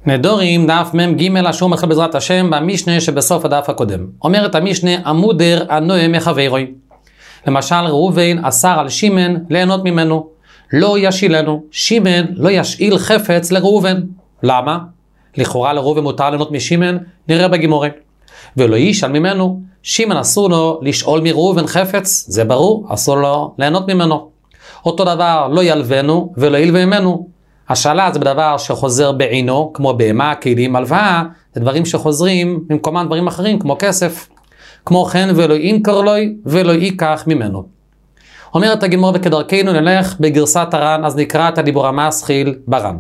נדורים דף מ"ג אשר מתחיל בעזרת השם במשנה שבסוף הדף הקודם. אומרת המשנה עמודר הנוהם מחברוי. למשל ראובן אסר על שמן ליהנות ממנו. לא ישילנו, שמן לא ישאיל חפץ לראובן. למה? לכאורה לראובן מותר ליהנות משמן, נראה בגימורה. ולא ישאל ממנו, שמן אסור לו לשאול מראובן חפץ, זה ברור, אסור לו ליהנות ממנו. אותו דבר לא ילבנו ולא ילווה ממנו. השאלה זה בדבר שחוזר בעינו, כמו בהמה, כלים, הלוואה, זה דברים שחוזרים במקומם דברים אחרים, כמו כסף. כמו כן, ולא ימכור לו ולא ייקח ממנו. אומרת הגימור וכדרכנו נלך בגרסת הר"ן, אז נקרא את הדיבור המסחיל בר"ן.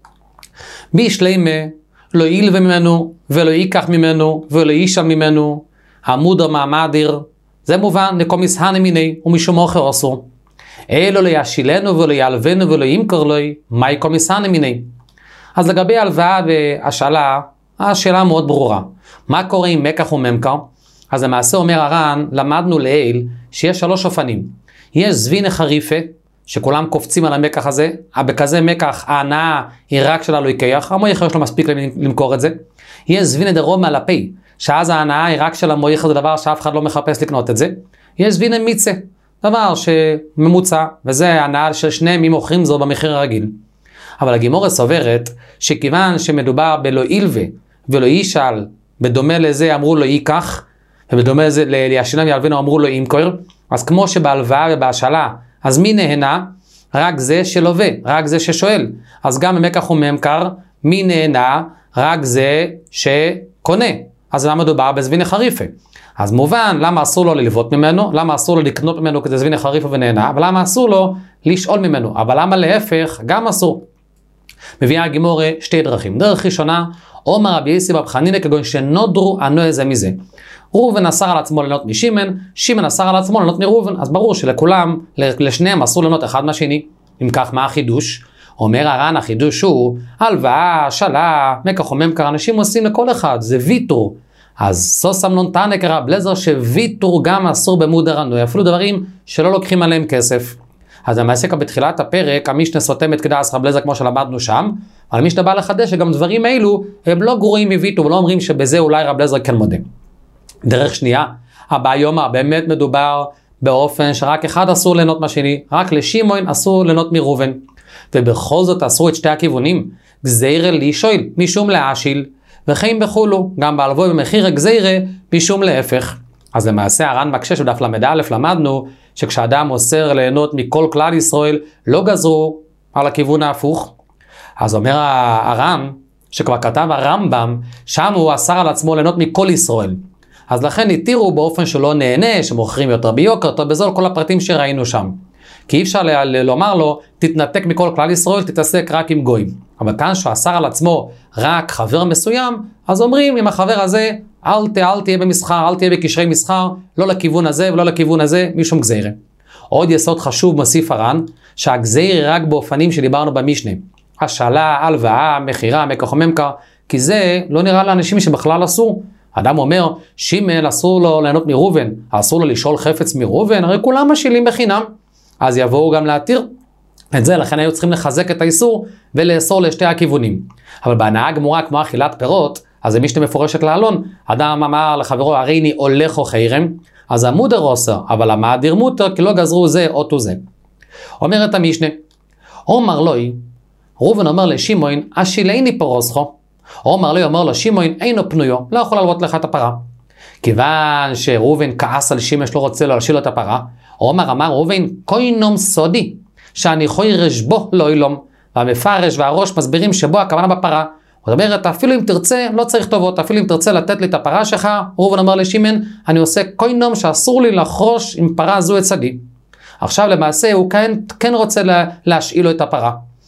בישלמה, לא ילווה ממנו ולא ייקח ממנו ולא ישאל ממנו, עמודר מעמדיר, זה מובן לכל מסהנה מיני ומשום אחר אסור. אלו לא ישילנו ולא ילבנו ולא ימכור לו, מהי כל מסהנה מיני? אז לגבי הלוואה והשאלה, השאלה מאוד ברורה. מה קורה עם מקח וממכר? אז למעשה אומר הר"ן, למדנו לעיל שיש 3 אופנים. יש זבינה חריפה, שכולם קופצים על המקח הזה, בכזה מקח ההנאה היא רק של הלויקח, המויך יש לו מספיק למכור את זה. יש זבינה דרום על הפי, שאז ההנאה היא רק של המויך, זה דבר שאף אחד לא מחפש לקנות את זה. יש זבינה מיצה, דבר שממוצע, וזה ההנאה של שניהם אם מוכרים זו במחיר הרגיל. אבל הגימורה סוברת שכיוון שמדובר בלא ילווה ולא ישאל, בדומה לזה אמרו לו ייקח, ובדומה לזה לישילם ילבנו אמרו לו ימכור, אז כמו שבהלוואה ובהשאלה, אז מי נהנה? רק זה שלווה, רק זה ששואל. אז גם במקח וממכר, מי נהנה? רק זה שקונה. אז למה מדובר בזבינה חריפה? אז מובן למה אסור לו ללוות ממנו, למה אסור לו לקנות ממנו כדי זבינה חריפה ונהנה, ולמה אסור לו לשאול ממנו, אבל למה להפך גם אסור. מביאה הגימורה 2 דרכים. דרך ראשונה, אומר רבי יוסי בר חנינא כגון שנודרו הנוה זה מזה. ראובן אסר על עצמו ליהנות משמן, שמן אסר על עצמו ליהנות מראובן, אז ברור שלכולם, לשניהם אסור ליהנות אחד מהשני. אם כך, מה החידוש? אומר הר"ן, החידוש הוא, הלוואה, שאלה, מקח וממכר, אנשים עושים לכל אחד, זה ויתור. אז סוס אמנון תנא קרא בלזר שוויתור גם אסור במודר הנוה, אפילו דברים שלא לוקחים עליהם כסף. אז למעשה כאן בתחילת הפרק, המשנה סותמת כדאס רב בלזר כמו שלמדנו שם, אבל המשנה בא לחדש שגם דברים אלו הם לא גרועים מוויתור, ולא אומרים שבזה אולי רב בלזר כן מודה. דרך שנייה, הבעיומה באמת מדובר באופן שרק אחד אסור ליהנות מהשני, רק לשמעון אסור ליהנות מראובן. ובכל זאת אסרו את 2 הכיוונים, גזירה לישאל משום להשיל, וכן בחולו, גם בהלוואה במחיר גזירה משום להפך. אז למעשה הר"ן מקשה שבדף ל"א למדנו שכשאדם אוסר ליהנות מכל כלל ישראל, לא גזרו על הכיוון ההפוך. אז אומר הר"ן, שכבר כתב הרמב"ם, שם הוא אסר על עצמו ליהנות מכל ישראל. אז לכן התירו באופן שלא נהנה, שמוכרים יותר ביוקר, יותר בזול, כל הפרטים שראינו שם. כי אי אפשר לומר לו, תתנתק מכל כלל ישראל, תתעסק רק עם גויים. אבל כאן שהוא אסר על עצמו רק חבר מסוים, אז אומרים עם החבר הזה, אל תהיה במסחר, אל תהיה בקשרי מסחר, לא לכיוון הזה ולא לכיוון הזה, משום גזירה. עוד יסוד חשוב מוסיף הר"ן, שהגזירה רק באופנים שדיברנו במשנה. השאלה, הלוואה, מחירה, מקח וממכר, כי זה לא נראה לאנשים שבכלל אסור. אדם אומר, שמן אסור לו ליהנות מראובן, אסור לו לשאול חפץ מראובן, הרי כולם משילים בחינם. אז יבואו גם להתיר את זה, לכן היו צריכים לחזק את האיסור ולאסור לשתי הכיוונים. אבל בהנאה גמורה כמו אכילת פירות, אז זה משנה מפורשת לעלון, אדם אמר לחברו, הרי אני הולך או חיירם, אז המודר אוסר, אבל המאדיר מותר, כי לא גזרו זה אותו זה. אומרת המשנה, אומר לוי, ראובן אומר לשמעון, השילני פרוסכו, אומר לוי אומר לו, שמעון אינו פנויו, לא יכול ללוות לך את הפרה. כיוון שראובן כעס על שמעון שלא רוצה להשיל לו את הפרה, אמר ראובן, קוינום סודי, שאני חוירש בו לא אילום, והמפרש והראש מסבירים שבו הכוונה בפרה. זאת אומרת, אפילו אם תרצה, לא צריך טובות, אפילו אם תרצה לתת לי את הפרה שלך, ראובן אומר לשמעון, אני עושה קוינום שאסור לי לחרוש עם פרה זו את צדי. עכשיו למעשה הוא כן רוצה להשאיל לו את הפרה.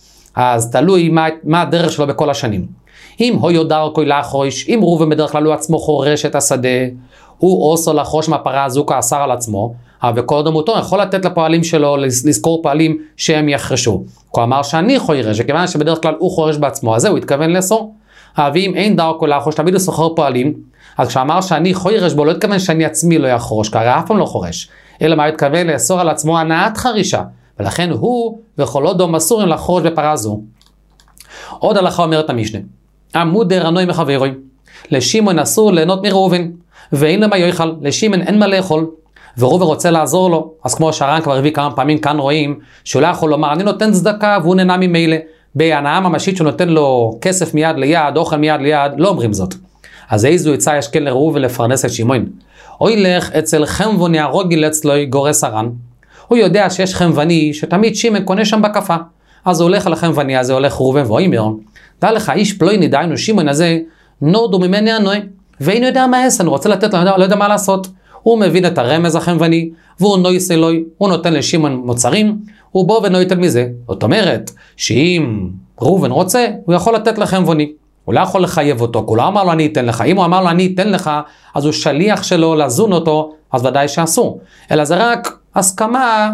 אז תלוי מה הדרך שלו בכל השנים. אם הוא יודע כוי לחרוש, אם ראובן בדרך כלל הוא עצמו חורש את השדה, הוא אוסר לחרוש מהפרה הזו כאסר על עצמו, וקודם אותו יכול לתת לפועלים שלו לזכור פועלים שהם יחרשו. הוא אמר שאני חורש, וכיוון שבדרך כלל הוא חורש בעצמו, אז זה הוא התכוון לאסור. ואם אין דרכו לחרוש, תמיד הוא סוחר פועלים, אז כשאמר שאני חורש בו, לא התכוון שאני עצמי לא יחרוש, כי הרי אף פעם לא חורש, אלא מה הוא התכוון לאסור על עצמו הנעת חרישה, ולכן הוא וכל עוד אסורים לחרוש בפרה זו. עוד הלכה אומרת המשנה, המודר הנוי מחברוי. לשמעון אסור ליהנות מראובן, ואין למה יאכל, לשמעון אין מה לאכול, וראובן רוצה לעזור לו. אז כמו שהר"ן כבר הביא כמה פעמים, כאן רואים שהוא לא יכול לומר, אני נותן צדקה והוא נהנה ממילא. בהנאה ממשית שהוא נותן לו כסף מיד ליד, אוכל מיד ליד, לא אומרים זאת. אז איזו עצה יש כן לראובן לפרנס את שמעון? אוי לך אצל חמבוני הרוגיל אצלו גורס הר"ן. הוא יודע שיש חמבני שתמיד שמעון קונה שם בקפה. אז הוא הולך על החמבני הזה, הולך ראובן ואומר, דע לך איש פלויני דיינו שמעון הזה, נורדו ממני הנוי, ואינו יודע מה עשה, אני רוצה לתת לו, לא יודע מה לעשות. הוא מבין את הרמז החמבני, והוא נויס אלוי, הוא נותן לשמעון מוצרים, הוא בוא ונויטל מזה. זאת אומרת, שאם ראובן רוצה, הוא יכול לתת לחמבני. הוא לא יכול לחייב אותו, הוא לא אמר לו אני אתן לך. אם הוא אמר לו אני אתן לך, אז הוא שליח שלו לזון אותו, אז ודאי שאסור. אלא זה רק הסכמה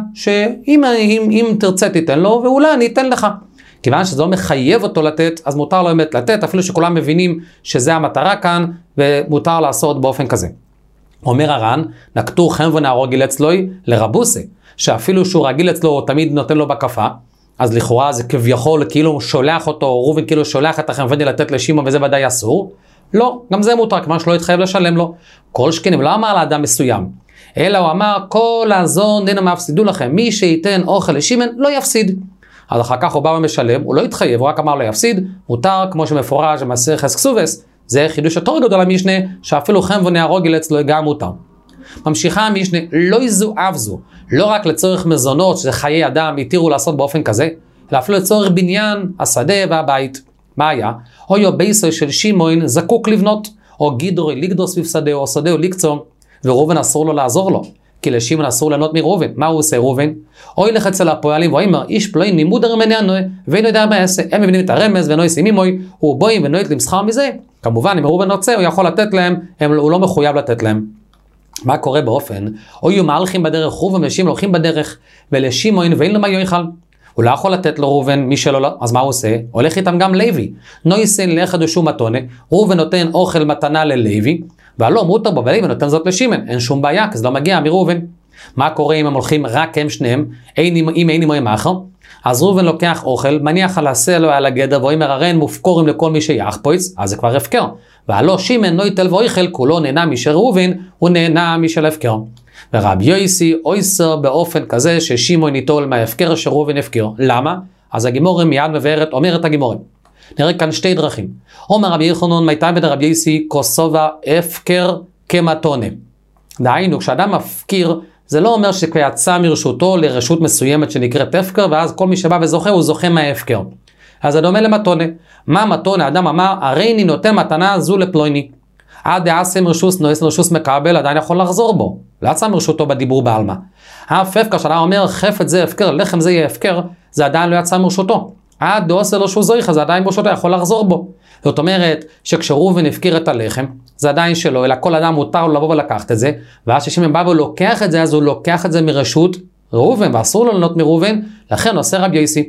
שאם תרצה תיתן לו, ואולי אני אתן לך. כיוון שזה לא מחייב אותו לתת, אז מותר לו באמת לתת, אפילו שכולם מבינים שזה המטרה כאן, ומותר לעשות באופן כזה. אומר הר"ן, נקטו חמבוני הרוגיל אצלוי לרבוסי, שאפילו שהוא רגיל אצלו, הוא תמיד נותן לו בקפה, אז לכאורה זה כביכול כאילו שולח אותו, ראובן כאילו שולח את החמבני לתת לשמעון, וזה ודאי אסור. לא, גם זה מותר, כיוון שלא יתחייב לשלם לו. כל שכן, הוא לא אמר לאדם מסוים, אלא הוא אמר, כל הזון דינם יפסידו לכם, מי שייתן אוכל לשמעון לא יפסיד. אז אחר כך הוא בא ומשלם, הוא לא התחייב, הוא רק אמר לא יפסיד, מותר כמו שמפורש במסכת כסובס, זה חידוש יותר גדול למשנה, שאפילו חמבוני הרוגיל אצלו גם מותר. ממשיכה המשנה, לא יזואב זו, לא רק לצורך מזונות, שזה חיי אדם, התירו לעשות באופן כזה, אלא אפילו לצורך בניין, השדה והבית. מה היה? או יובייסו של שמעון זקוק לבנות, או גידרוי לגדור סביב שדה, או שדה או לקצור, וראובן אסור לו לעזור לו, כי לשמעון אסור ליהנות מראובן. מה הוא עושה ראובן? או ילך אצל הפועלים, ואומר, איש פלויני מודר ממני הנוי, ואינו יודע מה יעשה. הם מבינים את הרמז, ואינו ישים עמוי, הוא בואים ונוית למסחר מזה. כמובן, אם ראובן רוצה, הוא יכול לתת להם, הוא לא מחויב לתת להם. מה קורה באופן? או יהיו מהלכים בדרך, ראובן ושמעון הולכים בדרך, ולשמעון ואין לו מה יאכל. הוא לא יכול לתת לו ראובן, מי שלא לא, אז מה הוא עושה? הולך איתם גם לוי. נויסן לאחד ושום מתונה, ראובן נותן אוכל מתנה ללוי, והלא מותר בו, ולוי נותן זאת לשמעון. אין שום בעיה, כי זה לא מגיע מראובן. מה קורה אם הם הולכים רק הם שניהם, אם אין עמהם אחר? אז ראובן לוקח אוכל, מניח על הסלו על הגדר, ואומר הרן מופקורים לכל מי שיחפוץ, אז זה כבר הפקר. והלא שמעון נויטל ואויכל, כולו נהנה משל ראובן, הוא נהנה משל הפקר. ורבי יוסי אויסר באופן כזה ששמעון ייטול מההפקר שראובן הפקר. למה? אז הגימורה מיד מבארת, אומרת הגימורה. נראה כאן שתי דרכים. אומר רבי יוחנן מייתא בדרבי יוסי כוסובה הפקר כמתונה. דהיינו, כשאדם מפקיר, זה לא אומר שכבר יצא מרשותו לרשות מסוימת שנקראת הפקר, ואז כל מי שבא וזוכה הוא זוכה מההפקר. אז זה דומה למתונה. מה מתונה? האדם אמר, הרי אני נותן מתנה זו לפלויני. עד דעשה מרשוס נועס לרשוס מקבל, עדיין יכול לחזור בו. לא יצא מרשותו בדיבור בעלמא. אף הפקר שאדם אומר, חפץ זה הפקר, לחם זה יהיה הפקר, זה עדיין לא יצא מרשותו. עד דעשה לרשוס זויכה, זה עדיין מרשותו, יכול לחזור בו. זאת אומרת, שכשראובן הפקיר את הלחם, זה עדיין שלו, אלא כל אדם מותר לו לבוא ולקחת את זה, ואז ששמעון בא ולוקח את זה, אז הוא לוקח את זה מרשות ראובן, ואסור לו ליהנות מראובן, לכן עושה רבי יוסי.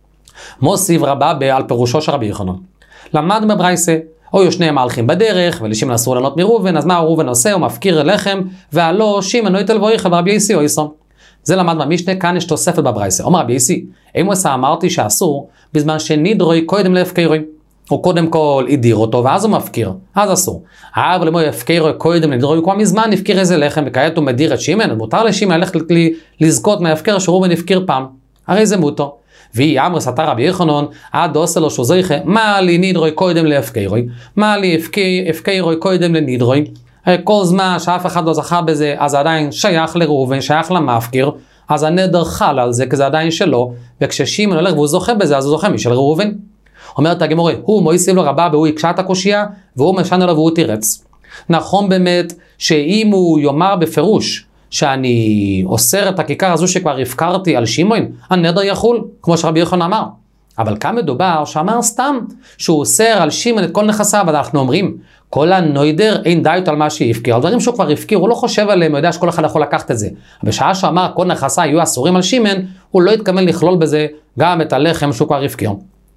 מוסיף רבה על פירושו של רבי יוחנן. למד בברייסה, או שניהם הולכים בדרך, ולשמעון אסור ליהנות מראובן, אז מה ראובן עושה? הוא מפקיר לחם, והלא שמעון נויטל ואויכל ורבי יוסי אויסר. זה למד במשנה, כאן יש תוספת בברייסה. אומר רבי יוסי, אם הוא עשה אמרתי שאסור, בזמן שנידרוי קודם להפקרוי. הוא קודם כל הדיר אותו, ואז הוא מפקיר, אז אסור. אבל אם הוא יפקיר קודם לדרוי, כבר מזמן נפקיר איזה לחם, וכעת הוא מדיר את שמעון, אז מותר לשמעון ללכת לזכות מההפקר שראובן הפקיר פעם. הרי זה מותר. והיא אמר סתר רבי יוחנן, עד עושה לו שוזיכה, מה לי נידרוי קודם להפקירוי, מה לי הפקירוי קודם לנידרוי, כל זמן שאף אחד לא זכה בזה, אז עדיין שייך לראובן, שייך למפקיר, אז הנדר חל על זה, כי זה עדיין שלו, וכששמעון הולך והוא זוכה בזה, אז הוא זוכה משל ראובן. אומרת הגמורה, הוא מויסיב לו רבה והוא יקשה את הקושייה, והוא משנה לו והוא תירץ. נכון באמת שאם הוא יאמר בפירוש, שאני אוסר את הכיכר הזו שכבר הפקרתי על שמעון, הנדר יחול, כמו שרבי יוחנן אמר. אבל כאן מדובר שאמר סתם, שהוא אוסר על שמעון את כל נכסיו, אז אנחנו אומרים, כל הנוידר אין דיוט על מה שהפקיר, על דברים שהוא כבר הפקיר, הוא לא חושב עליהם, הוא יודע שכל אחד יכול לקחת את זה. בשעה שאמר כל נכסיו יהיו אסורים על שמעון, הוא לא התכוון לכלול בזה גם את הלחם שהוא כבר הפקיר.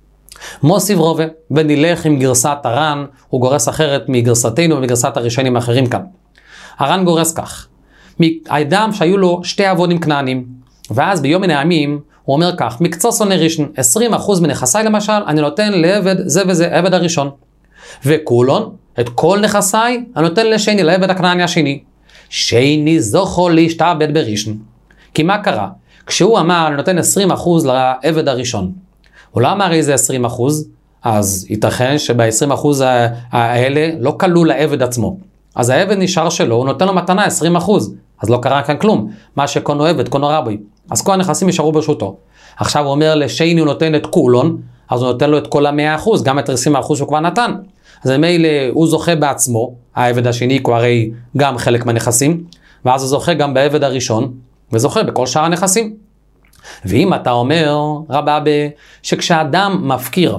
מוסיף רובה, ונלך עם גרסת הר"ן, הוא גורס אחרת מגרסתנו ומגרסת הראשונים האחרים כאן. הר"ן גורס כך, האדם שהיו לו שתי עבודים כנענים, ואז ביום מן הימים הוא אומר כך, מקצוע שונא ראשון, 20% מנכסיי למשל, אני נותן לעבד זה וזה, עבד הראשון. וכולון, את כל נכסיי, הנותן לשני, לעבד הכנעני השני. שני זוכו להשתעבד בראשון. כי מה קרה? כשהוא אמר, אני נותן 20% לעבד הראשון. הוא לא אמר איזה 20%, אז ייתכן שב-20% האלה לא כלול לעבד עצמו. אז העבד נשאר שלו, הוא נותן לו מתנה 20%, אז לא קרה כאן כלום. מה שקונו עבד, קונו רבי. אז כל הנכסים נשארו ברשותו. עכשיו הוא אומר לשני הוא נותן את כולון, אז הוא נותן לו את כל ה-100%, גם את 20% שהוא כבר נתן. אז מילא הוא זוכה בעצמו, העבד השני הוא הרי גם חלק מהנכסים, ואז הוא זוכה גם בעבד הראשון, וזוכה בכל שאר הנכסים. ואם אתה אומר, רבא, שכשאדם מפקיר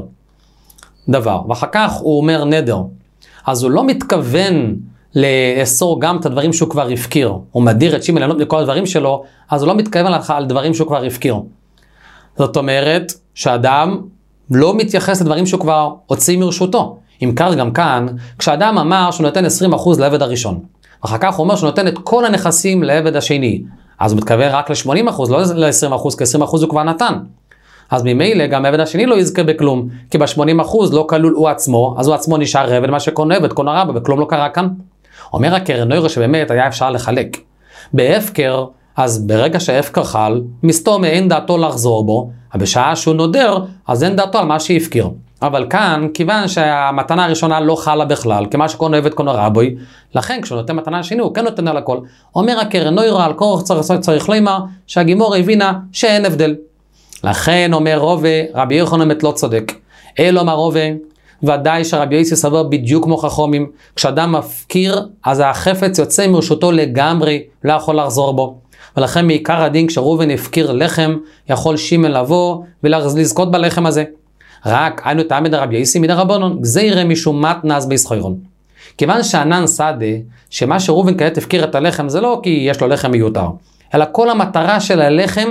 דבר, ואחר כך הוא אומר נדר, אז הוא לא מתכוון לאסור גם את הדברים שהוא כבר הפקיר. הוא מדיר את שימן לענות לכל הדברים שלו, אז הוא לא מתכוון לך על דברים שהוא כבר הפקיר. זאת אומרת, שאדם לא מתייחס לדברים שהוא כבר הוציא מרשותו. אם כך גם כאן, כשאדם אמר שהוא נותן 20% לעבד הראשון, אחר כך הוא אומר שהוא נותן את כל הנכסים לעבד השני, אז הוא מתכוון רק ל-80%, לא ל-20%, כי 20% הוא כבר נתן. אז ממילא גם העבד השני לא יזכה בכלום, כי ב-80% לא כלול הוא עצמו, אז הוא עצמו נשאר עבד, מה שקונה עבד, קונה רבא, וכלום לא קרה כאן. אומר הקרן נוירו שבאמת היה אפשר לחלק. בהפקר, אז ברגע שההפקר חל, מסתום אין דעתו לחזור בו, בשעה שהוא נודר, אז אין דעתו על מה שהפקיר. אבל כאן, כיוון שהמתנה הראשונה לא חלה בכלל, כמה שקונה עבד קונה רבוי, לכן כשהוא נותן מתנה השני, הוא כן נותן על הכל. אומר הקרן נוירו על כורח צריך לומר, שהגימור הבינה שאין הבדל. לכן אומר רובה, רבי יוחנן באמת לא צודק. אלא אומר רובה, ודאי שרבי יוסי סבר בדיוק כמו חכמים, כשאדם מפקיר, אז החפץ יוצא מרשותו לגמרי, לא יכול לחזור בו. ולכן מעיקר הדין כשראובן הפקיר לחם, יכול שימן לבוא ולזכות בלחם הזה. רק היינו תעמד רבי יוסי מדי רבנן, גזירה משום מתנס בישכירון. כיוון שענן סדה, שמה שראובן כעת הפקיר את הלחם, זה לא כי יש לו לחם מיותר, אלא כל המטרה של הלחם,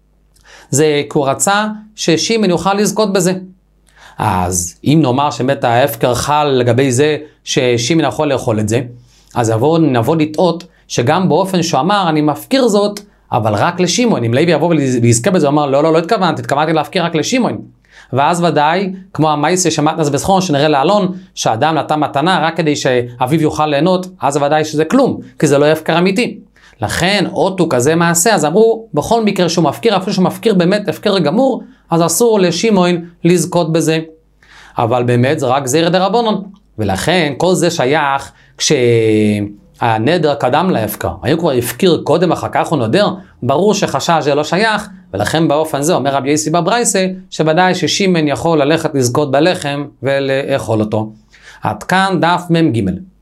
זה כי הוא רצה ששימן יוכל לזכות בזה. אז אם נאמר שבאמת ההפקר חל לגבי זה ששימן יכול לאכול את זה, אז נבוא לטעות שגם באופן שהוא אמר אני מפקיר זאת, אבל רק לשימון. אם לוי יבוא ויזכה בזה, הוא אמר לא התכוונתי להפקיר רק לשימון. ואז ודאי, כמו המייסה שמתנס בסכון, שנראה לאלון, שאדם נתן מתנה רק כדי שאביו יוכל ליהנות, אז ודאי שזה כלום, כי זה לא הפקר אמיתי. לכן, אוטו כזה מעשה, אז אמרו, בכל מקרה שהוא מפקיר, אפילו שהוא מפקיר באמת הפקר גמור, אז אסור לשימון לזכות בזה. אבל באמת זה רק זעיר דרבנן. ולכן, כל זה שייך כשהנדר קדם להפקר. היו כבר הפקיר קודם, אחר כך הוא נודר, ברור שחשש זה לא שייך, ולכן באופן זה אומר רבי יוסי בברייסה, שוודאי ששימן יכול ללכת לזכות בלחם ולאכול אותו. עד כאן דף מ"ג.